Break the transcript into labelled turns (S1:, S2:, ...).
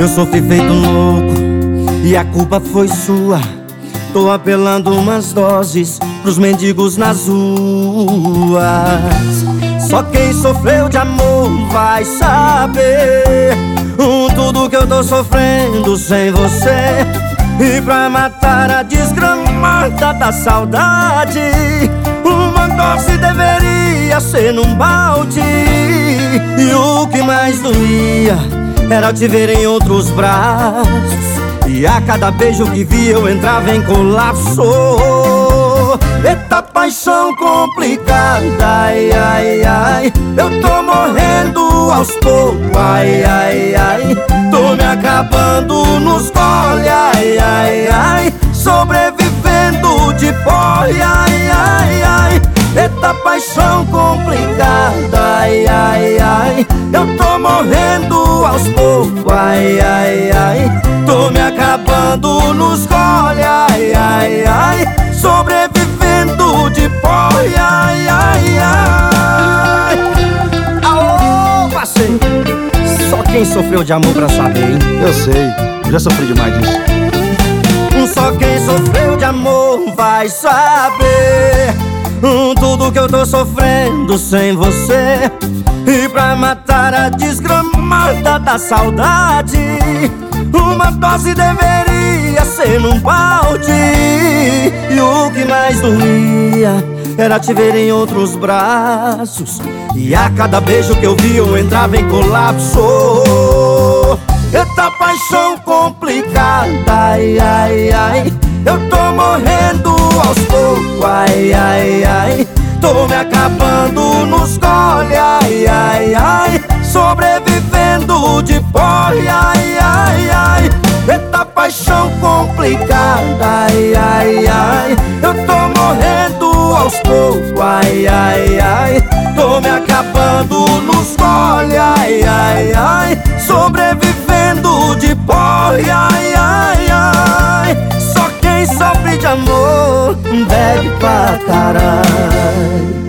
S1: Eu sofri feito louco e a culpa foi sua. Tô apelando umas doses pros mendigos nas ruas. Só quem sofreu de amor vai saber tudo que eu tô sofrendo sem você. E pra matar a desgramada da saudade, uma dose deveria ser num balde. E o que mais doía era te ver em outros braços, e a cada beijo que vi eu entrava em colapso. Eita paixão complicada, ai, ai, ai. Eu tô morrendo aos poucos, ai, ai, ai. Tô me acabando nos gole, ai, ai, ai. Sobrevivendo de porre, ai, ai, ai. Eita paixão complicada, ai, ai, ai. Eu tô morrendo aos poucos, ai, ai, ai. Tô me acabando nos gole, ai, ai, ai. Sobrevivendo de porre, ai, ai, ai. Aô, parceiro! Só quem sofreu de amor pra saber, hein?
S2: Eu sei, eu já sofri demais disso.
S1: Só quem sofreu de amor vai saber tudo que eu tô sofrendo sem você. E pra matar a desgramada da saudade, uma dose deveria ser num balde. E o que mais doía era te ver em outros braços, e a cada beijo que eu vi eu entrava em colapso. Eita paixão complicada, ai, ai, ai. Eu tô morrendo aos poucos, ai, ai, ai. Tô me acabando nos gole, ai, ai, ai. Sobrevivendo de porre, ai, ai, ai. Eita paixão complicada, ai, ai, ai. Eu tô morrendo aos poucos, ai, ai, ai. Tô me acabando nos gole, ai, ai, ai. Sobrevivendo de porre, ai, ai, ai. Só quem sofre de amor bebe pra caralho.